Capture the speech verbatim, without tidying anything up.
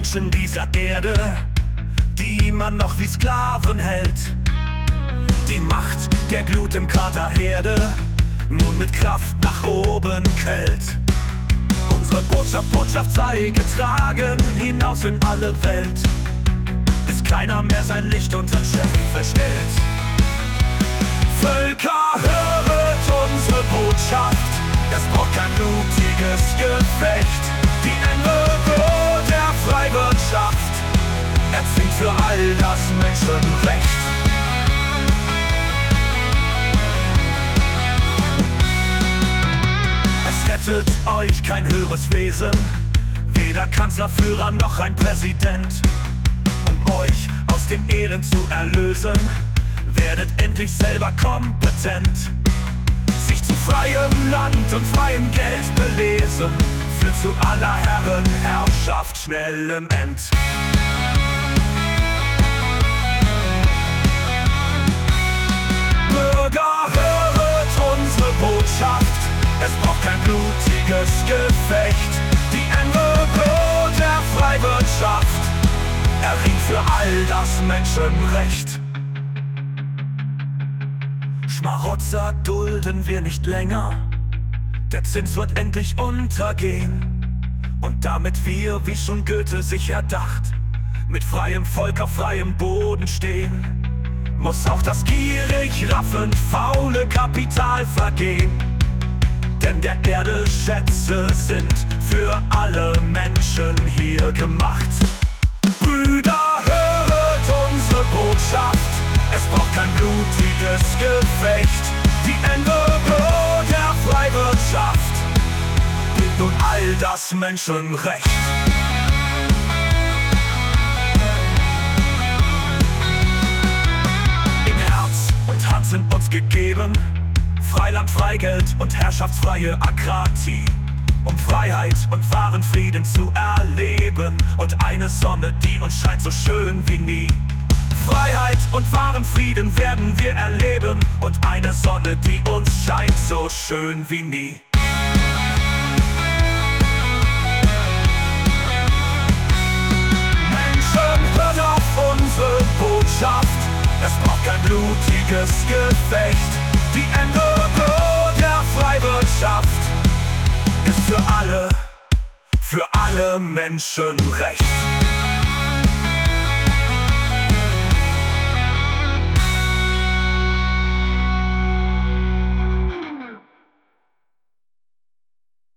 Menschen dieser Erde, die man noch wie Sklaven hält. Die Macht der Glut im Kraterherde nun mit Kraft nach oben kält. Unsere Botschaft, Botschaft sei getragen hinaus in alle Welt, bis keiner mehr sein Licht unter Scheffel stellt. Völker, höret unsere Botschaft, es braucht kein blutiges Gefecht. Die N W der Freiwirtschaft erzwingt für all das Menschenrecht. Es rettet euch kein höheres Wesen, weder Kanzlerführer noch ein Präsident. Um euch aus dem Elend zu erlösen, werdet endlich selber kompetent. Sich zu freiem Land und freiem Geld belesen, führt zu aller Herren Herrschaft schnellem End. Bürger, höret unsere Botschaft, es braucht kein blutiges Gefecht. Die N W der Freiwirtschaft erringt für all das Menschenrecht. Schmarotzer dulden wir nicht länger, der Zins wird endlich untergehen. Und damit wir, wie schon Goethe sich erdacht, mit freiem Volk auf freiem Boden stehen, muss auch das gierig raffend faule Kapital vergehen. Denn der Erde Schätze sind für alle Menschen hier gemacht. Brüder, höret unsere Botschaft, es braucht kein blutiges Gefecht. Die N W der Freiwirtschaft bringt nun all das Menschenrecht. Im Herz und Hand sind uns gegeben Freiland, Freigeld und herrschaftsfreie Akratie, um Freiheit und wahren Frieden zu erleben und eine Sonne, die uns scheint so schön wie nie. Freiheit und wahren Frieden werden wir erleben und eine Sonne, die uns scheint so schön wie nie. Menschen, hört auf unsere Botschaft, es braucht kein blutiges Gefecht. Die N W der Freiwirtschaft ist für alle, für alle Menschen Recht.